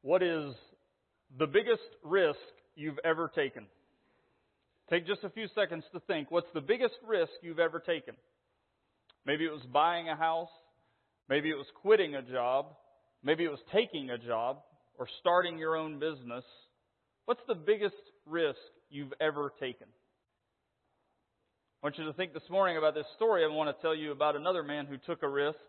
What is the biggest risk you've ever taken? Take just a few seconds to think. What's the biggest risk you've ever taken? Maybe it was buying a house. Maybe it was quitting a job. Maybe it was taking a job or starting your own business. What's the biggest risk you've ever taken? I want you to think this morning about this story. I want to tell you about another man who took a risk.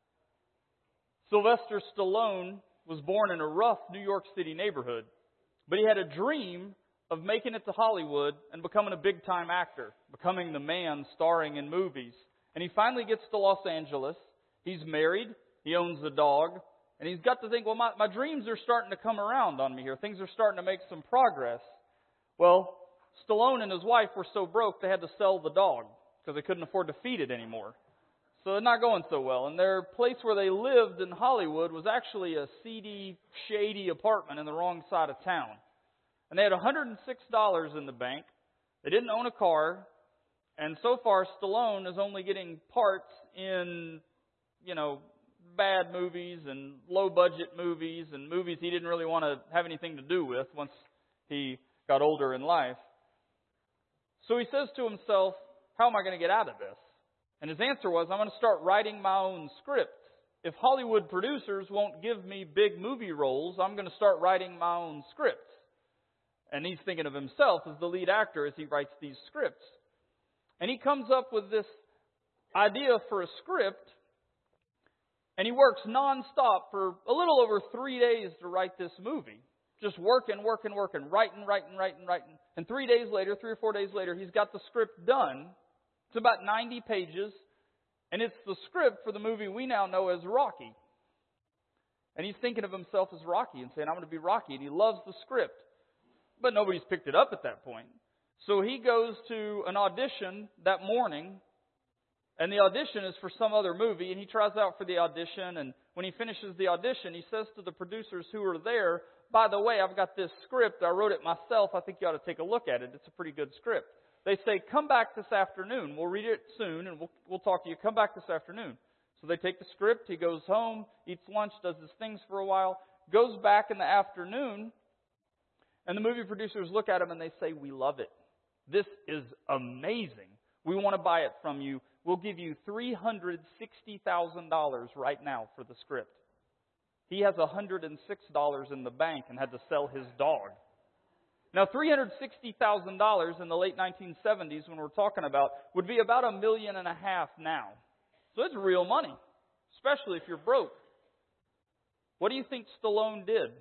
Sylvester Stallone was born in a rough New York City neighborhood, but he had a dream of making it to Hollywood and becoming a big-time actor, becoming the man starring in movies. And he finally gets to Los Angeles. He's married. He owns a dog. And he's got to think, well, my dreams are starting to come around on me here. Things are starting to make some progress. Well, Stallone and his wife were so broke they had to sell the dog because they couldn't afford to feed it anymore. So they're not going so well. And their place where they lived in Hollywood was actually a seedy, shady apartment in the wrong side of town. And they had $106 in the bank. They didn't own a car. And so far, Stallone is only getting parts in, bad movies and low-budget movies and movies he didn't really want to have anything to do with once he got older in life. So he says to himself, how am I going to get out of this? And his answer was, I'm going to start writing my own script. If Hollywood producers won't give me big movie roles, I'm going to start writing my own scripts. And he's thinking of himself as the lead actor as he writes these scripts. And he comes up with this idea for a script, and he works nonstop for a little over 3 days to write this movie. Just working, writing. And 3 days later, 3 or 4 days later, he's got the script done. It's about 90 pages, and it's the script for the movie we now know as Rocky. And he's thinking of himself as Rocky and saying, I'm going to be Rocky, and he loves the script. But nobody's picked it up at that point. So he goes to an audition that morning, and the audition is for some other movie, and he tries out for the audition, and when he finishes the audition, he says to the producers who are there, by the way, I've got this script, I wrote it myself, I think you ought to take a look at it, it's a pretty good script. They say, come back this afternoon, we'll read it soon, and we'll talk to you, come back this afternoon. So they take the script, he goes home, eats lunch, does his things for a while, goes back in the afternoon, and the movie producers look at him and they say, we love it. This is amazing. We want to buy it from you. We'll give you $360,000 right now for the script. He has $106 in the bank and had to sell his dog. Now, $360,000 in the late 1970s, when we're talking about, would be about $1.5 million now. So it's real money, especially if you're broke. What do you think Stallone did?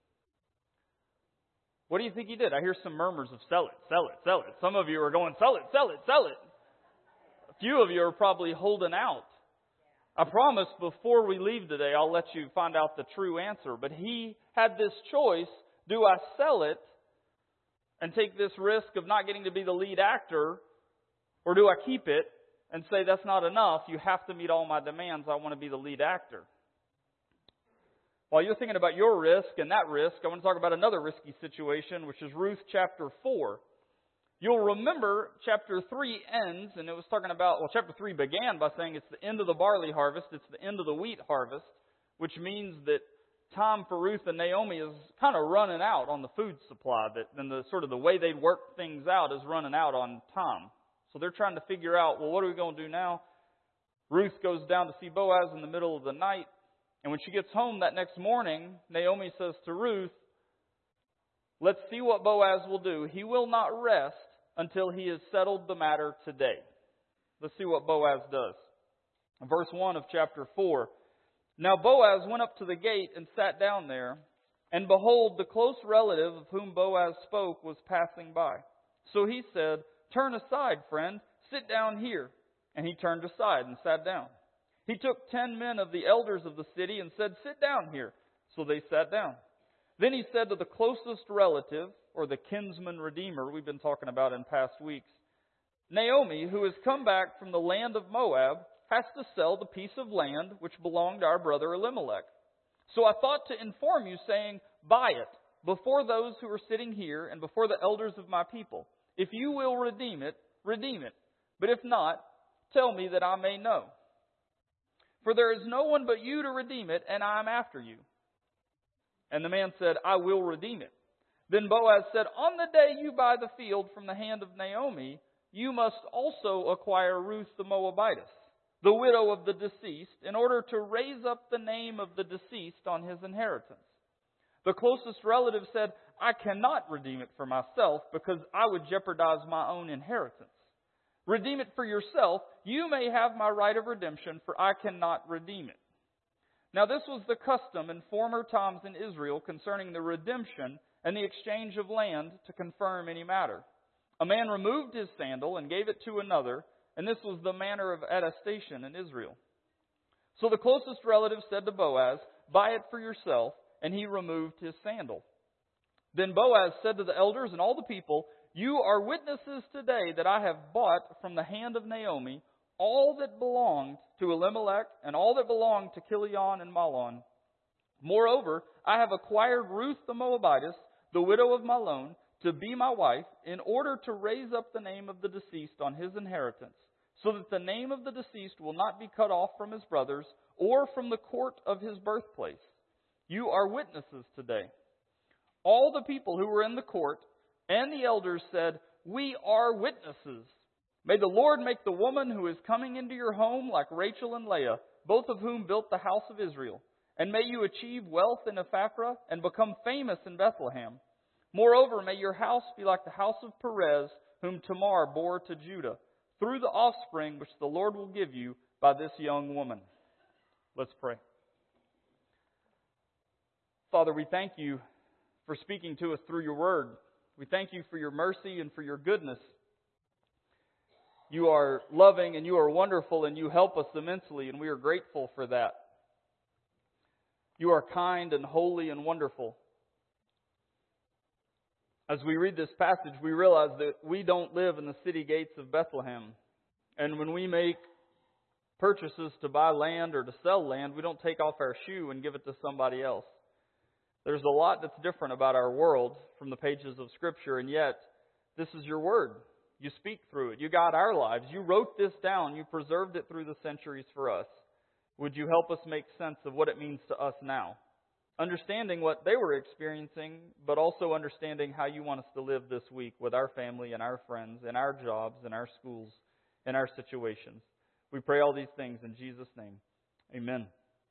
What do you think he did? I hear some murmurs of sell it, sell it, sell it. Some of you are going, sell it, sell it, sell it. A few of you are probably holding out. I promise before we leave today, I'll let you find out the true answer. But he had this choice. Do I sell it and take this risk of not getting to be the lead actor? Or do I keep it and say that's not enough? You have to meet all my demands. I want to be the lead actor. While you're thinking about your risk and that risk, I want to talk about another risky situation, which is Ruth chapter 4. You'll remember chapter 3 ends, and it was talking about, chapter 3 began by saying it's the end of the barley harvest, it's the end of the wheat harvest, which means that time for Ruth and Naomi is kind of running out on the food supply, and the way they work things out is running out on time. So they're trying to figure out, what are we going to do now? Ruth goes down to see Boaz in the middle of the night. And when she gets home that next morning, Naomi says to Ruth, let's see what Boaz will do. He will not rest until he has settled the matter today. Let's see what Boaz does. Verse 1 of chapter 4. Now Boaz went up to the gate and sat down there. And behold, the close relative of whom Boaz spoke was passing by. So he said, turn aside, friend, sit down here. And he turned aside and sat down. He took 10 men of the elders of the city and said, sit down here. So they sat down. Then he said to the closest relative, or the kinsman redeemer we've been talking about in past weeks, Naomi, who has come back from the land of Moab, has to sell the piece of land which belonged to our brother Elimelech. So I thought to inform you, saying, buy it before those who are sitting here and before the elders of my people. If you will redeem it, redeem it. But if not, tell me that I may know. For there is no one but you to redeem it, and I am after you. And the man said, I will redeem it. Then Boaz said, on the day you buy the field from the hand of Naomi, you must also acquire Ruth the Moabitess, the widow of the deceased, in order to raise up the name of the deceased on his inheritance. The closest relative said, I cannot redeem it for myself because I would jeopardize my own inheritance. Redeem it for yourself. You may have my right of redemption, for I cannot redeem it. Now this was the custom in former times in Israel concerning the redemption and the exchange of land to confirm any matter. A man removed his sandal and gave it to another, and this was the manner of attestation in Israel. So the closest relative said to Boaz, buy it for yourself, and he removed his sandal. Then Boaz said to the elders and all the people, you are witnesses today that I have bought from the hand of Naomi all that belonged to Elimelech and all that belonged to Chilion and Mahlon. Moreover, I have acquired Ruth the Moabitess, the widow of Mahlon, to be my wife, in order to raise up the name of the deceased on his inheritance, so that the name of the deceased will not be cut off from his brothers or from the court of his birthplace. You are witnesses today. All the people who were in the court and the elders said, we are witnesses. May the Lord make the woman who is coming into your home like Rachel and Leah, both of whom built the house of Israel. And may you achieve wealth in Ephrathah and become famous in Bethlehem. Moreover, may your house be like the house of Perez, whom Tamar bore to Judah, through the offspring which the Lord will give you by this young woman. Let's pray. Father, we thank you for speaking to us through your word. We thank you for your mercy and for your goodness. You are loving and you are wonderful and you help us immensely, and we are grateful for that. You are kind and holy and wonderful. As we read this passage, we realize that we don't live in the city gates of Bethlehem. And when we make purchases to buy land or to sell land, we don't take off our shoe and give it to somebody else. There's a lot that's different about our world from the pages of Scripture, and yet this is your word. You speak through it. You guide our lives. You wrote this down. You preserved it through the centuries for us. Would you help us make sense of what it means to us now? Understanding what they were experiencing, but also understanding how you want us to live this week with our family and our friends, and our jobs, and our schools, and our situations. We pray all these things in Jesus' name. Amen.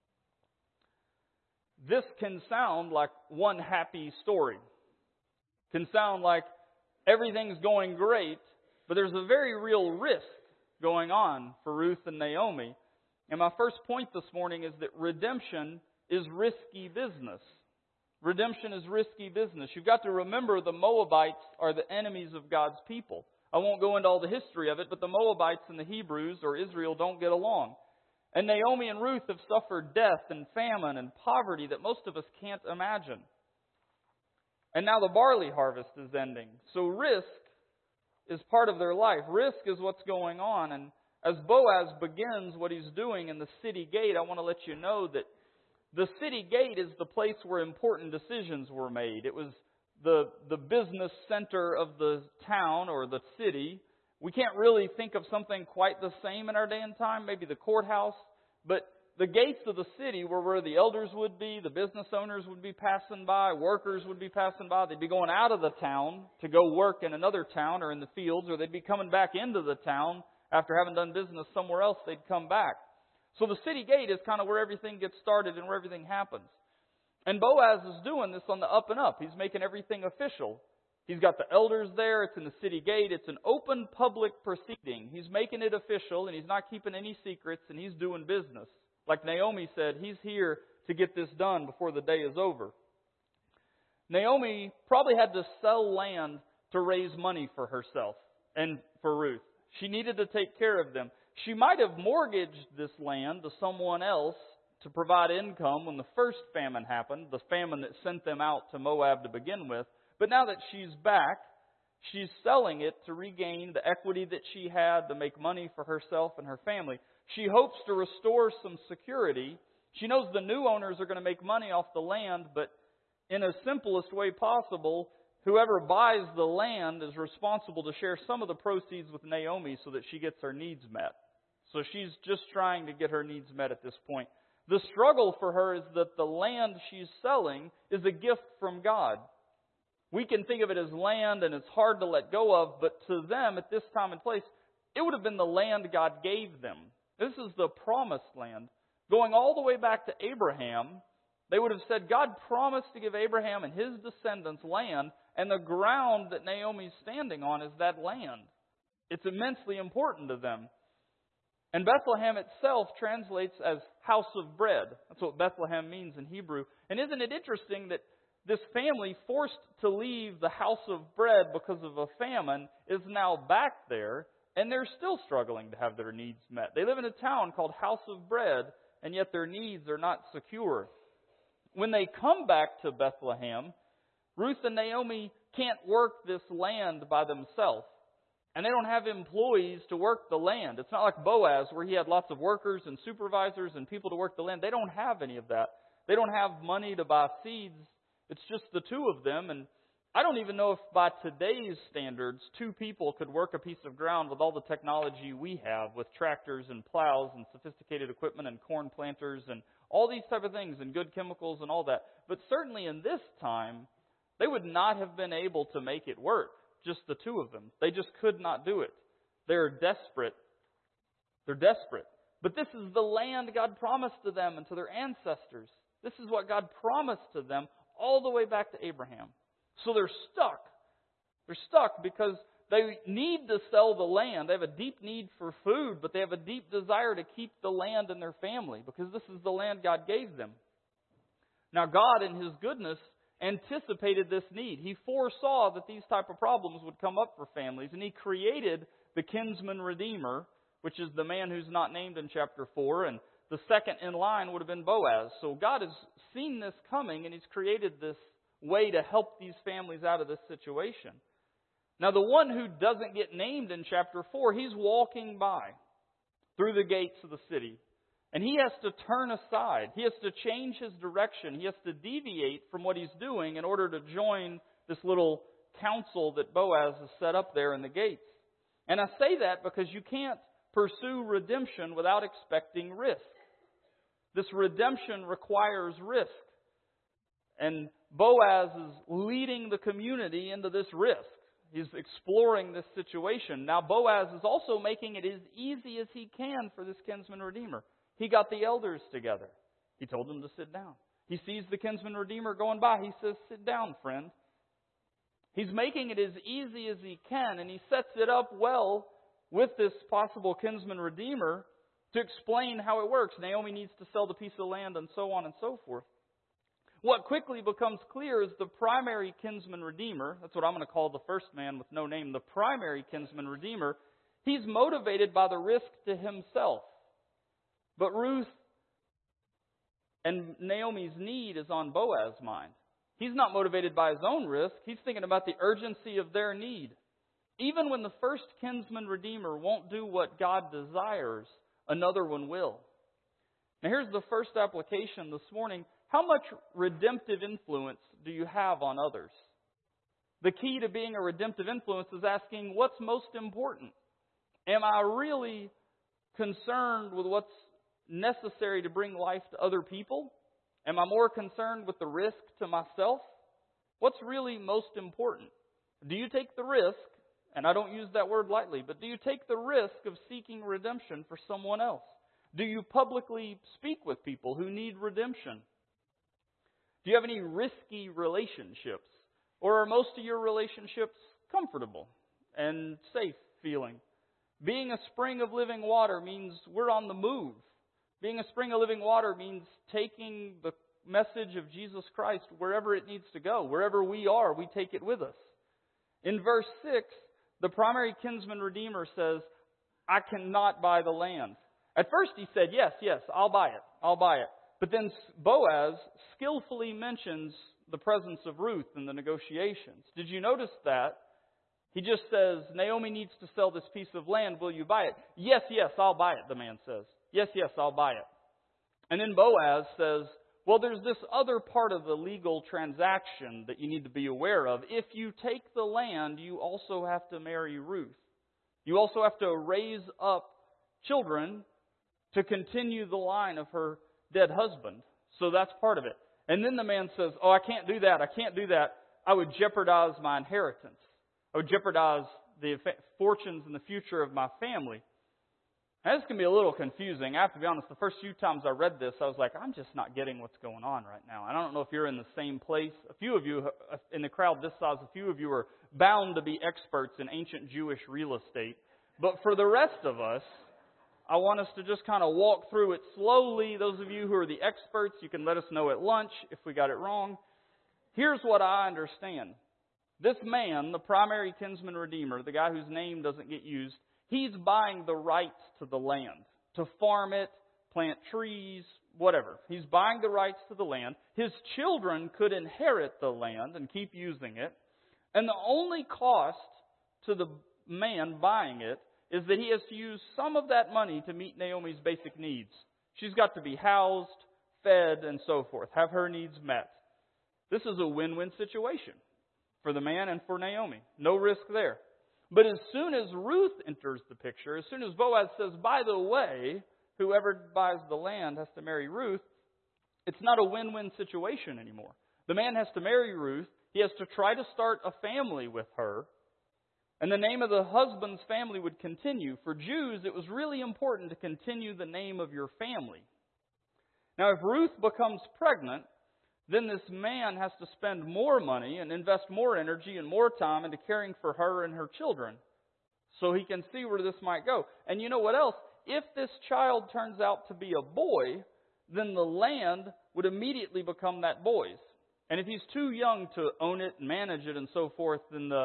This can sound like one happy story. Can sound like everything's going great, but there's a very real risk going on for Ruth and Naomi. And my first point this morning is that redemption is risky business. Redemption is risky business. You've got to remember the Moabites are the enemies of God's people. I won't go into all the history of it, but the Moabites and the Hebrews or Israel don't get along. And Naomi and Ruth have suffered death and famine and poverty that most of us can't imagine. And now the barley harvest is ending. So risk is part of their life. Risk is what's going on. And as Boaz begins what he's doing in the city gate, I want to let you know that the city gate is the place where important decisions were made. It was the business center of the town or the city. We can't really think of something quite the same in our day and time, maybe the courthouse. But the gates of the city were where the elders would be, the business owners would be passing by, workers would be passing by. They'd be going out of the town to go work in another town or in the fields, or they'd be coming back into the town after having done business somewhere else. They'd come back. So the city gate is kind of where everything gets started and where everything happens. And Boaz is doing this on the up and up. He's making everything official. He's got the elders there. It's in the city gate. It's an open public proceeding. He's making it official, and he's not keeping any secrets, and he's doing business. Like Naomi said, he's here to get this done before the day is over. Naomi probably had to sell land to raise money for herself and for Ruth. She needed to take care of them. She might have mortgaged this land to someone else to provide income when the first famine happened, the famine that sent them out to Moab to begin with. But now that she's back, she's selling it to regain the equity that she had to make money for herself and her family. She hopes to restore some security. She knows the new owners are going to make money off the land, but in the simplest way possible, whoever buys the land is responsible to share some of the proceeds with Naomi so that she gets her needs met. So she's just trying to get her needs met at this point. The struggle for her is that the land she's selling is a gift from God. We can think of it as land and it's hard to let go of, but to them at this time and place, it would have been the land God gave them. This is the promised land. Going all the way back to Abraham, they would have said God promised to give Abraham and his descendants land, and the ground that Naomi's standing on is that land. It's immensely important to them. And Bethlehem itself translates as house of bread. That's what Bethlehem means in Hebrew. And isn't it interesting that this family, forced to leave the house of bread because of a famine, is now back there, and they're still struggling to have their needs met. They live in a town called House of Bread, and yet their needs are not secure. When they come back to Bethlehem, Ruth and Naomi can't work this land by themselves. And they don't have employees to work the land. It's not like Boaz, where he had lots of workers and supervisors and people to work the land. They don't have any of that. They don't have money to buy seeds. It's just the two of them. And I don't even know if by today's standards, two people could work a piece of ground with all the technology we have, with tractors and plows and sophisticated equipment and corn planters and all these type of things and good chemicals and all that. But certainly in this time, they would not have been able to make it work. Just the two of them. They just could not do it. They're desperate. They're desperate. But this is the land God promised to them and to their ancestors. This is what God promised to them all the way back to Abraham. So they're stuck. They're stuck because they need to sell the land. They have a deep need for food, but they have a deep desire to keep the land in their family because this is the land God gave them. Now God, in His goodness, anticipated this need. He foresaw that these type of problems would come up for families, and He created the kinsman redeemer, which is the man who's not named in chapter 4, and the second in line would have been Boaz. So God has seen this coming, and He's created this way to help these families out of this situation. Now, the one who doesn't get named in chapter 4, he's walking by through the gates of the city. And he has to turn aside. He has to change his direction. He has to deviate from what he's doing in order to join this little council that Boaz has set up there in the gates. And I say that because you can't pursue redemption without expecting risk. This redemption requires risk. And Boaz is leading the community into this risk. He's exploring this situation. Now, Boaz is also making it as easy as he can for this kinsman redeemer. He got the elders together. He told them to sit down. He sees the kinsman redeemer going by. He says, "Sit down, friend." He's making it as easy as he can, and he sets it up well with this possible kinsman redeemer to explain how it works. Naomi needs to sell the piece of land and so on and so forth. What quickly becomes clear is the primary kinsman redeemer, that's what I'm going to call the first man with no name, the primary kinsman redeemer, he's motivated by the risk to himself. But Ruth and Naomi's need is on Boaz's mind. He's not motivated by his own risk. He's thinking about the urgency of their need. Even when the first kinsman redeemer won't do what God desires, another one will. Now here's the first application this morning. How much redemptive influence do you have on others? The key to being a redemptive influence is asking, what's most important? Am I really concerned with what's necessary to bring life to other people? Am I more concerned with the risk to myself? What's really most important? Do you take the risk, and I don't use that word lightly, but do you take the risk of seeking redemption for someone else? Do you publicly speak with people who need redemption? Do you have any risky relationships? Or are most of your relationships comfortable and safe feeling? Being a spring of living water means we're on the move. Being a spring of living water means taking the message of Jesus Christ wherever it needs to go. Wherever we are, we take it with us. In verse 6, the primary kinsman redeemer says, "I cannot buy the land." At first he said, yes, I'll buy it. I'll buy it. But then Boaz skillfully mentions the presence of Ruth in the negotiations. Did you notice that? He just says, Naomi needs to sell this piece of land. Will you buy it? Yes, I'll buy it, the man says. Yes, I'll buy it. And then Boaz says, well, there's this other part of the legal transaction that you need to be aware of. If you take the land, you also have to marry Ruth. You also have to raise up children to continue the line of her dead husband. So that's part of it. And then the man says, oh, I can't do that. I can't do that. I would jeopardize my inheritance. I would jeopardize the fortunes and the future of my family. Now, this can be a little confusing. I have to be honest, the first few times I read this, I was like, I'm just not getting what's going on right now. I don't know if you're in the same place. A few of you in the crowd this size, a few of you are bound to be experts in ancient Jewish real estate. But for the rest of us, I want us to just kind of walk through it slowly. Those of you who are the experts, you can let us know at lunch if we got it wrong. Here's what I understand. This man, the primary kinsman redeemer, the guy whose name doesn't get used, he's buying the rights to the land, to farm it, plant trees, whatever. He's buying the rights to the land. His children could inherit the land and keep using it. And the only cost to the man buying it is that he has to use some of that money to meet Naomi's basic needs. She's got to be housed, fed, and so forth, have her needs met. This is a win-win situation for the man and for Naomi. No risk there. But as soon as Ruth enters the picture, as soon as Boaz says, by the way, whoever buys the land has to marry Ruth, it's not a win-win situation anymore. The man has to marry Ruth. He has to try to start a family with her. And the name of the husband's family would continue. For Jews, it was really important to continue the name of your family. Now, if Ruth becomes pregnant, then this man has to spend more money and invest more energy and more time into caring for her and her children so he can see where this might go. And you know what else? If this child turns out to be a boy, then the land would immediately become that boy's. And if he's too young to own it and manage it and so forth, then the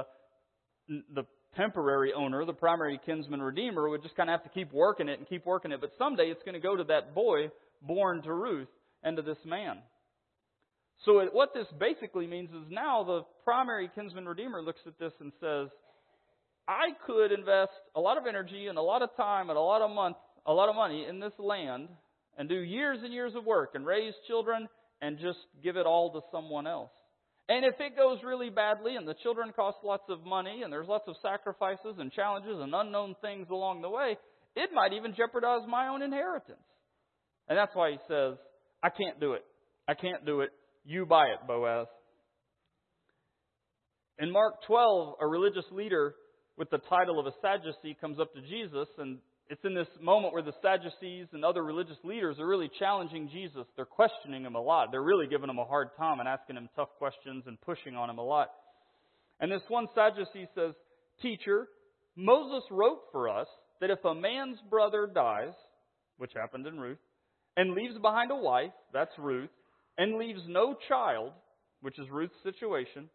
temporary owner, the primary kinsman redeemer, would just kind of have to keep working it and keep working it. But someday it's going to go to that boy born to Ruth and to this man. So what this basically means is now the primary kinsman redeemer looks at this and says, I could invest a lot of energy and a lot of time and a lot of money in this land and do years and years of work and raise children and just give it all to someone else. And if it goes really badly and the children cost lots of money and there's lots of sacrifices and challenges and unknown things along the way, it might even jeopardize my own inheritance. And that's why he says, I can't do it. I can't do it. You buy it, Boaz. In Mark 12, a religious leader with the title of a Sadducee comes up to Jesus, and it's in this moment where the Sadducees and other religious leaders are really challenging Jesus. They're questioning him a lot. They're really giving him a hard time and asking him tough questions and pushing on him a lot. And this one Sadducee says, Teacher, Moses wrote for us that if a man's brother dies, which happened in Ruth, and leaves behind a wife, that's Ruth, and leaves no child, which is Ruth's situation,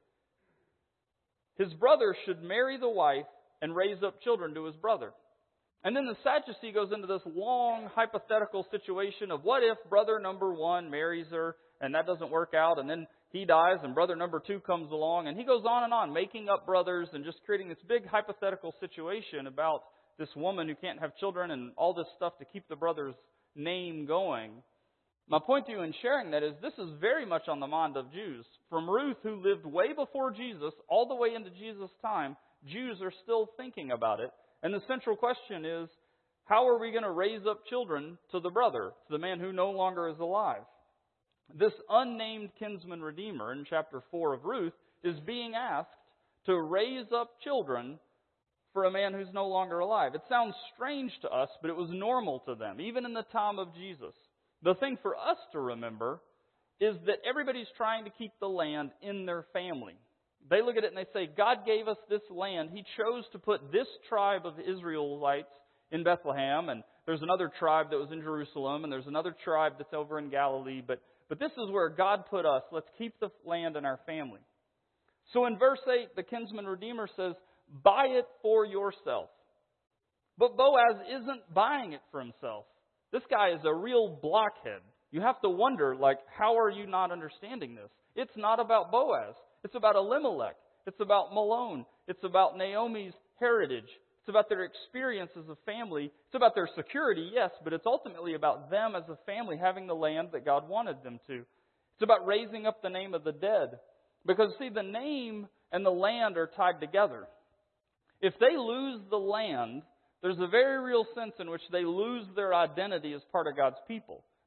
his brother should marry the wife and raise up children to his brother. And then the Sadducee goes into this long hypothetical situation of what if brother number one marries her and that doesn't work out, and then he dies and brother number two comes along, and he goes on and on making up brothers and just creating this big hypothetical situation about this woman who can't have children and all this stuff to keep the brother's name going. My point to you in sharing that is this is very much on the mind of Jews. From Ruth, who lived way before Jesus, all the way into Jesus' time, Jews are still thinking about it. And the central question is, how are we going to raise up children to the brother, to the man who no longer is alive? This unnamed kinsman redeemer in chapter 4 of Ruth is being asked to raise up children for a man who's no longer alive. It sounds strange to us, but it was normal to them, even in the time of Jesus. The thing for us to remember is that everybody's trying to keep the land in their family. They look at it and they say, God gave us this land. He chose to put this tribe of Israelites in Bethlehem, and there's another tribe that was in Jerusalem, and there's another tribe that's over in Galilee. But this is where God put us. Let's keep the land in our family. So in verse 8, the kinsman redeemer says, buy it for yourself. But Boaz isn't buying it for himself. This guy is a real blockhead. You have to wonder, how are you not understanding this? It's not about Boaz. It's about Elimelech. It's about Malone. It's about Naomi's heritage. It's about their experience as a family. It's about their security, yes, but it's ultimately about them as a family having the land that God wanted them to. It's about raising up the name of the dead. Because, see, the name and the land are tied together. If they lose the land, there's a very real sense in which they lose their identity as part of God's people.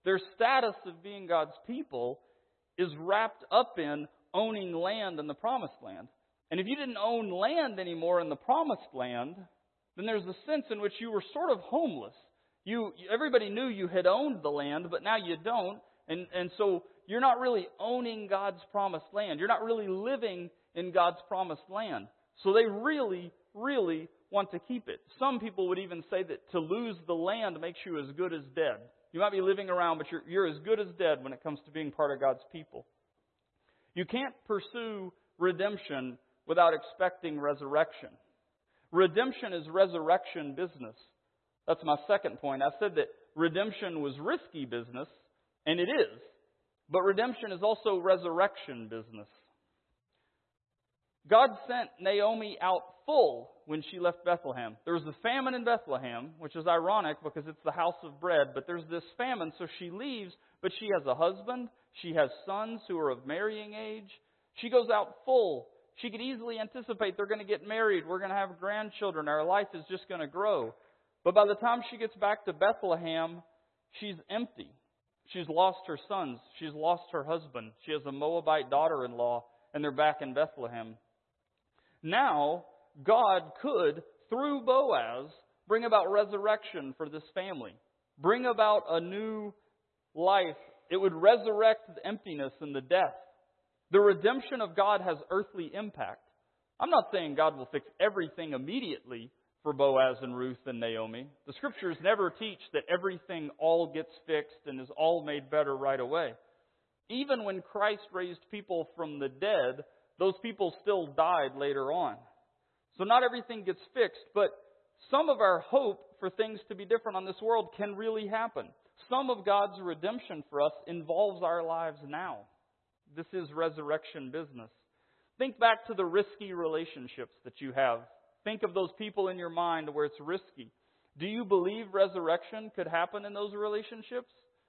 Their status of being God's people is wrapped up in owning land in the promised land. And if you didn't own land anymore in the promised land, then there's a sense in which you were sort of homeless. Everybody knew you had owned the land, but now you don't. And so you're not really owning God's promised land. You're not really living in God's promised land. So they really, really want to keep it. Some people would even say that to lose the land makes you as good as dead. You might be living around, but you're as good as dead when it comes to being part of God's people. You can't pursue redemption without expecting resurrection. Redemption is resurrection business. That's my second point. I said that redemption was risky business, and it is. But redemption is also resurrection business. God sent Naomi out full when she left Bethlehem. There was a famine in Bethlehem, which is ironic because it's the house of bread, but there's this famine, so she leaves, but she has a husband. She has sons who are of marrying age. She goes out full. She could easily anticipate they're going to get married. We're going to have grandchildren. Our life is just going to grow. But by the time she gets back to Bethlehem, she's empty. She's lost her sons. She's lost her husband. She has a Moabite daughter-in-law, and they're back in Bethlehem. Now, God could, through Boaz, bring about resurrection for this family. Bring about a new life. It would resurrect the emptiness and the death. The redemption of God has earthly impact. I'm not saying God will fix everything immediately for Boaz and Ruth and Naomi. The Scriptures never teach that everything all gets fixed and is all made better right away. Even when Christ raised people from the dead, those people still died later on. So not everything gets fixed, but some of our hope for things to be different on this world can really happen. Some of God's redemption for us involves our lives now. This is resurrection business. Think back to the risky relationships that you have. Think of those people in your mind where it's risky. Do you believe resurrection could happen in those relationships?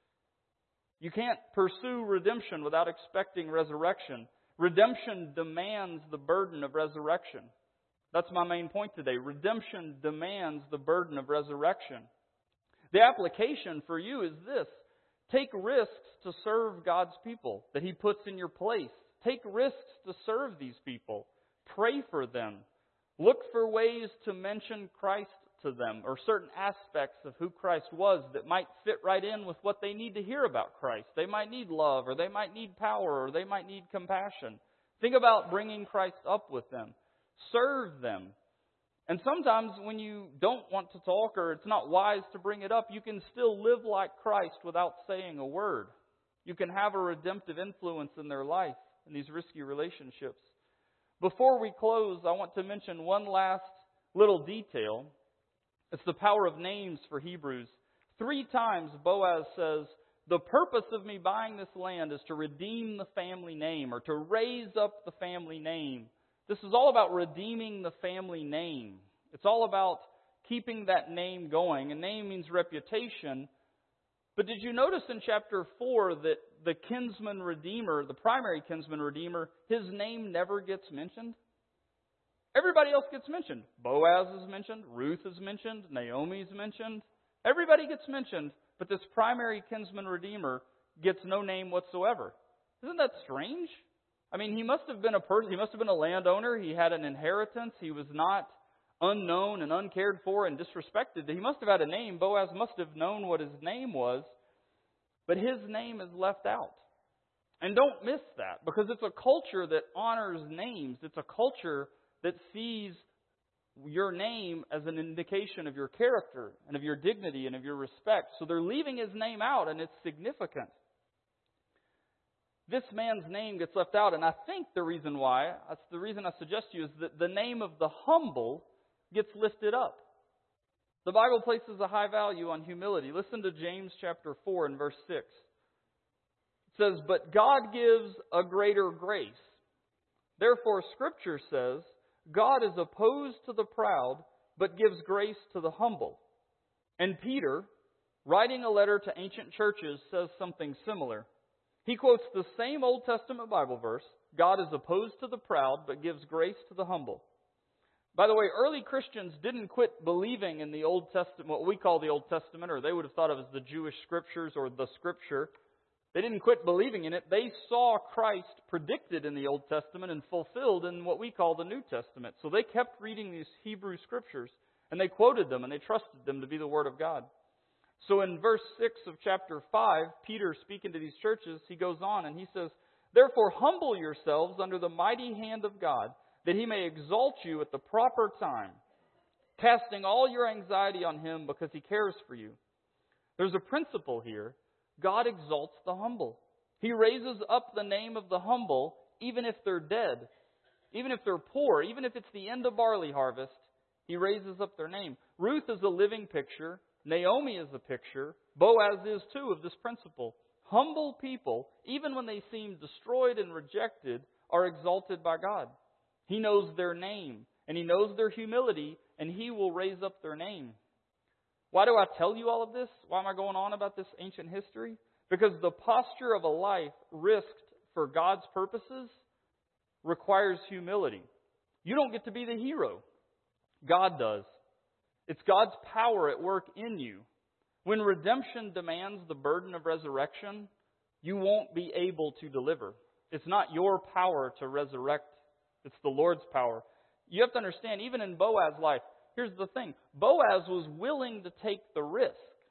You can't pursue redemption without expecting resurrection. Redemption demands the burden of resurrection. That's my main point today. Redemption demands the burden of resurrection. The application for you is this. Take risks to serve God's people that He puts in your place. Take risks to serve these people. Pray for them. Look for ways to mention Christ to them, or certain aspects of who Christ was that might fit right in with what they need to hear about Christ. They might need love, or they might need power, or they might need compassion. Think about bringing Christ up with them. Serve them. And sometimes when you don't want to talk, or it's not wise to bring it up, you can still live like Christ without saying a word. You can have a redemptive influence in their life in these risky relationships. Before we close, I want to mention one last little detail. It's the power of names for Hebrews. 3 times Boaz says, the purpose of me buying this land is to redeem the family name, or to raise up the family name. This is all about redeeming the family name. It's all about keeping that name going. And name means reputation. But did you notice in chapter 4 that the kinsman redeemer, the primary kinsman redeemer, his name never gets mentioned? Everybody else gets mentioned. Boaz is mentioned. Ruth is mentioned. Naomi is mentioned. Everybody gets mentioned, but this primary kinsman redeemer gets no name whatsoever. Isn't that strange? I mean, he must have been a person. He must have been a landowner. He had an inheritance. He was not unknown and uncared for and disrespected. He must have had a name. Boaz must have known what his name was, but his name is left out. And don't miss that, because it's a culture that honors names. It's a culture that sees your name as an indication of your character and of your dignity and of your respect. So they're leaving his name out, and it's significant. This man's name gets left out, and I think the reason why, that's the reason I suggest to you, is that the name of the humble gets lifted up. The Bible places a high value on humility. Listen to James chapter 4 and verse 6. It says, but God gives a greater grace. Therefore, Scripture says, God is opposed to the proud, but gives grace to the humble. And Peter, writing a letter to ancient churches, says something similar. He quotes the same Old Testament Bible verse, God is opposed to the proud, but gives grace to the humble. By the way, early Christians didn't quit believing in the Old Testament, what we call the Old Testament, or they would have thought of as the Jewish Scriptures or the Scripture. They didn't quit believing in it. They saw Christ predicted in the Old Testament and fulfilled in what we call the New Testament. So they kept reading these Hebrew Scriptures, and they quoted them, and they trusted them to be the Word of God. So in verse 6 of chapter 5, Peter, speaking to these churches, he goes on and he says, "Therefore humble yourselves under the mighty hand of God, that He may exalt you at the proper time, casting all your anxiety on Him because He cares for you." There's a principle here. God exalts the humble. He raises up the name of the humble, even if they're dead, even if they're poor, even if it's the end of barley harvest. He raises up their name. Ruth is a living picture. Naomi is a picture. Boaz is too of this principle. Humble people, even when they seem destroyed and rejected, are exalted by God. He knows their name, and He knows their humility, and He will raise up their name. Why do I tell you all of this? Why am I going on about this ancient history? Because the posture of a life risked for God's purposes requires humility. You don't get to be the hero. God does. It's God's power at work in you. When redemption demands the burden of resurrection, you won't be able to deliver. It's not your power to resurrect. It's the Lord's power. You have to understand, even in Boaz's life, here's the thing. Boaz was willing to take the risk.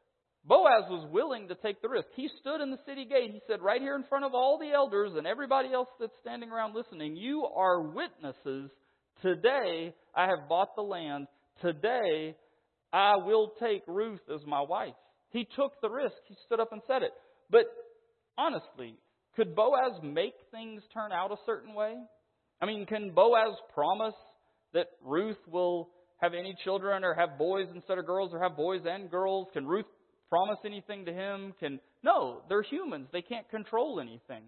Boaz was willing to take the risk. He stood in the city gate. He said, right here in front of all the elders and everybody else that's standing around listening, you are witnesses. Today I have bought the land. Today I will take Ruth as my wife. He took the risk. He stood up and said it. But honestly, could Boaz make things turn out a certain way? I mean, can Boaz promise that Ruth will have any children or have boys instead of girls or have boys and girls? Can Ruth promise anything to him? No, they're humans. They can't control anything.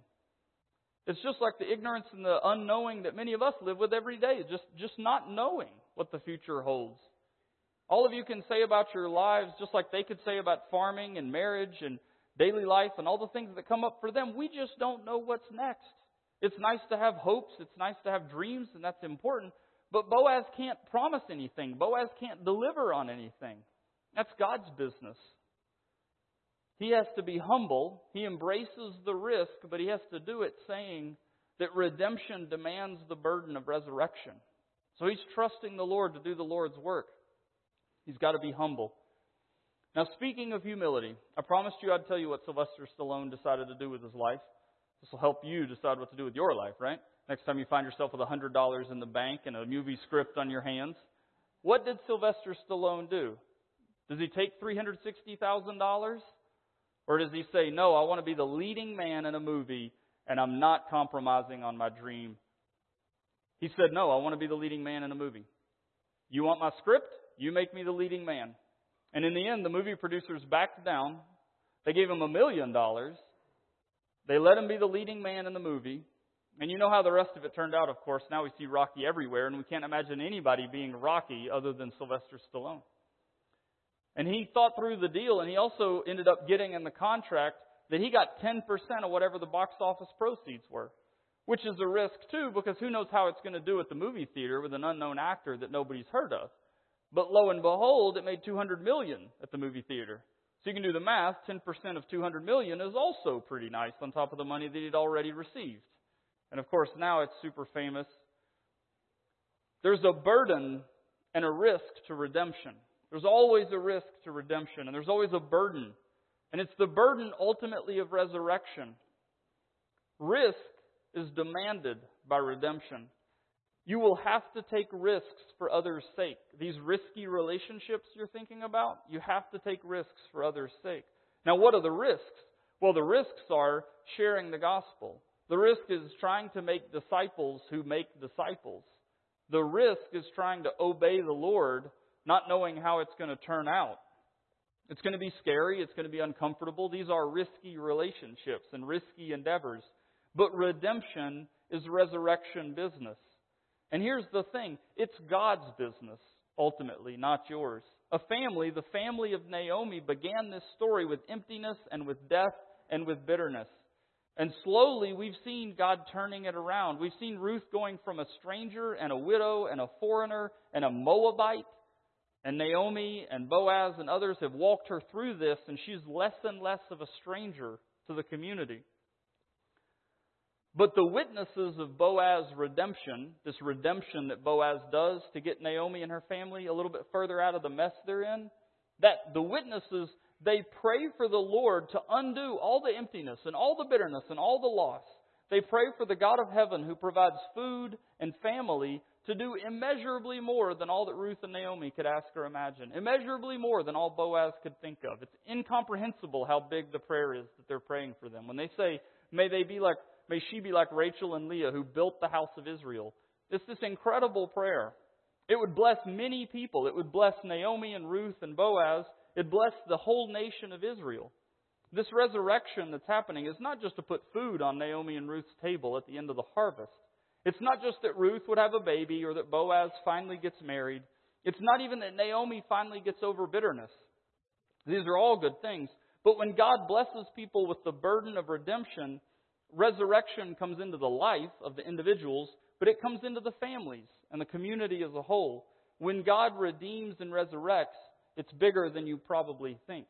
It's just like the ignorance and the unknowing that many of us live with every day, just not knowing what the future holds. All of you can say about your lives, just like they could say about farming and marriage and daily life and all the things that come up for them. We just don't know what's next. It's nice to have hopes. It's nice to have dreams, and that's important. But Boaz can't promise anything. Boaz can't deliver on anything. That's God's business. He has to be humble. He embraces the risk, but he has to do it saying that redemption demands the burden of resurrection. So he's trusting the Lord to do the Lord's work. He's got to be humble. Now, speaking of humility, I promised you I'd tell you what Sylvester Stallone decided to do with his life. This will help you decide what to do with your life, right? Next time you find yourself with $100 in the bank and a movie script on your hands. What did Sylvester Stallone do? Does he take $360,000? Or does he say, no, I want to be the leading man in a movie and I'm not compromising on my dream? He said, no, I want to be the leading man in a movie. You want my script? You make me the leading man. And in the end, the movie producers backed down. They gave him $1 million. They let him be the leading man in the movie. And you know how the rest of it turned out, of course. Now we see Rocky everywhere, and we can't imagine anybody being Rocky other than Sylvester Stallone. And he thought through the deal, and he also ended up getting in the contract that he got 10% of whatever the box office proceeds were, which is a risk, too, because who knows how it's going to do at the movie theater with an unknown actor that nobody's heard of. But lo and behold, it made $200 million at the movie theater. So you can do the math. 10% of $200 million is also pretty nice on top of the money that he'd already received. And of course, now it's super famous. There's a burden and a risk to redemption. There's always a risk to redemption, and there's always a burden. And it's the burden ultimately of resurrection. Risk is demanded by redemption. You will have to take risks for others' sake. These risky relationships you're thinking about, you have to take risks for others' sake. Now, what are the risks? Well, the risks are sharing the gospel. The risk is trying to make disciples who make disciples. The risk is trying to obey the Lord, not knowing how it's going to turn out. It's going to be scary. It's going to be uncomfortable. These are risky relationships and risky endeavors. But redemption is resurrection business. And here's the thing. It's God's business, ultimately, not yours. A family, the family of Naomi, began this story with emptiness and with death and with bitterness. And slowly we've seen God turning it around. We've seen Ruth going from a stranger and a widow and a foreigner and a Moabite. And Naomi and Boaz and others have walked her through this, and she's less and less of a stranger to the community. But the witnesses of Boaz's redemption, this redemption that Boaz does to get Naomi and her family a little bit further out of the mess they're in, that the witnesses, they pray for the Lord to undo all the emptiness and all the bitterness and all the loss. They pray for the God of heaven who provides food and family to do immeasurably more than all that Ruth and Naomi could ask or imagine. Immeasurably more than all Boaz could think of. It's incomprehensible how big the prayer is that they're praying for them. When they say, may she be like Rachel and Leah who built the house of Israel. It's this incredible prayer. It would bless many people. It would bless Naomi and Ruth and Boaz. It blessed the whole nation of Israel. This resurrection that's happening is not just to put food on Naomi and Ruth's table at the end of the harvest. It's not just that Ruth would have a baby or that Boaz finally gets married. It's not even that Naomi finally gets over bitterness. These are all good things. But when God blesses people with the burden of redemption, resurrection comes into the life of the individuals, but it comes into the families and the community as a whole. When God redeems and resurrects, it's bigger than you probably think.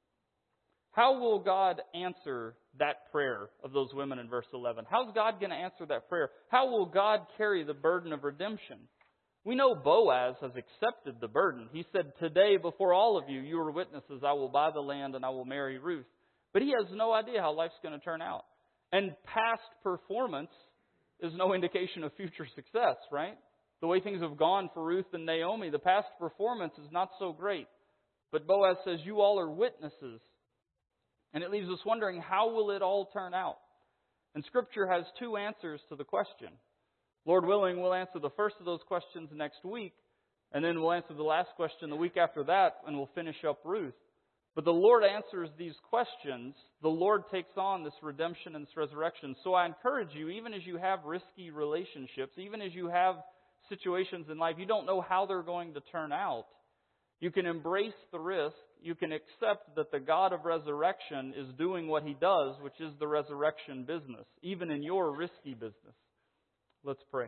How will God answer that prayer of those women in verse 11? How's God going to answer that prayer? How will God carry the burden of redemption? We know Boaz has accepted the burden. He said, today before all of you, you are witnesses, I will buy the land and I will marry Ruth. But he has no idea how life's going to turn out. And past performance is no indication of future success, right? The way things have gone for Ruth and Naomi, the past performance is not so great. But Boaz says, you all are witnesses. And it leaves us wondering, how will it all turn out? And Scripture has two answers to the question. Lord willing, we'll answer the first of those questions next week. And then we'll answer the last question the week after that, and we'll finish up Ruth. But the Lord answers these questions. The Lord takes on this redemption and this resurrection. So I encourage you, even as you have risky relationships, even as you have situations in life, you don't know how they're going to turn out. You can embrace the risk. You can accept that the God of resurrection is doing what He does, which is the resurrection business, even in your risky business. Let's pray.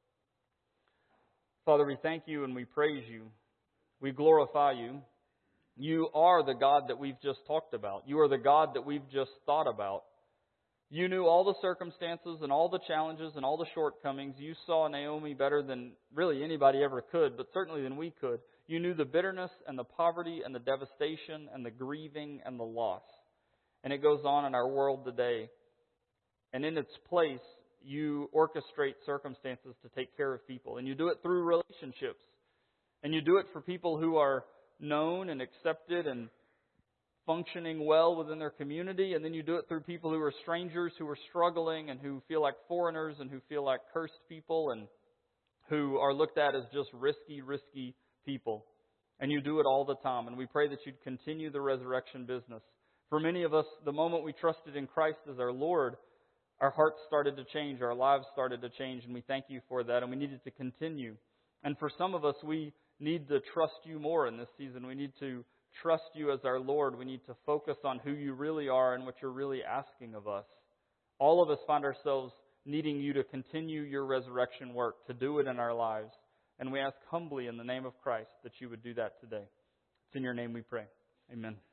Father, we thank You and we praise You. We glorify You. You are the God that we've just talked about. You are the God that we've just thought about. You knew all the circumstances and all the challenges and all the shortcomings. You saw Naomi better than really anybody ever could, but certainly than we could. You knew the bitterness and the poverty and the devastation and the grieving and the loss. And it goes on in our world today. And in its place, You orchestrate circumstances to take care of people. And You do it through relationships. And You do it for people who are known and accepted and functioning well within their community. And then You do it through people who are strangers, who are struggling and who feel like foreigners and who feel like cursed people and who are looked at as just risky people. And You do it all the time. And we pray that You'd continue the resurrection business. For many of us, the moment we trusted in Christ as our Lord, our hearts started to change, our lives started to change, and we thank You for that, and we need it to continue. And for some of us, we need to trust You more in this season. We need to trust You as our Lord. We need to focus on who You really are and what You're really asking of us. All of us find ourselves needing You to continue Your resurrection work, to do it in our lives. And we ask humbly in the name of Christ that You would do that today. It's in Your name we pray. Amen.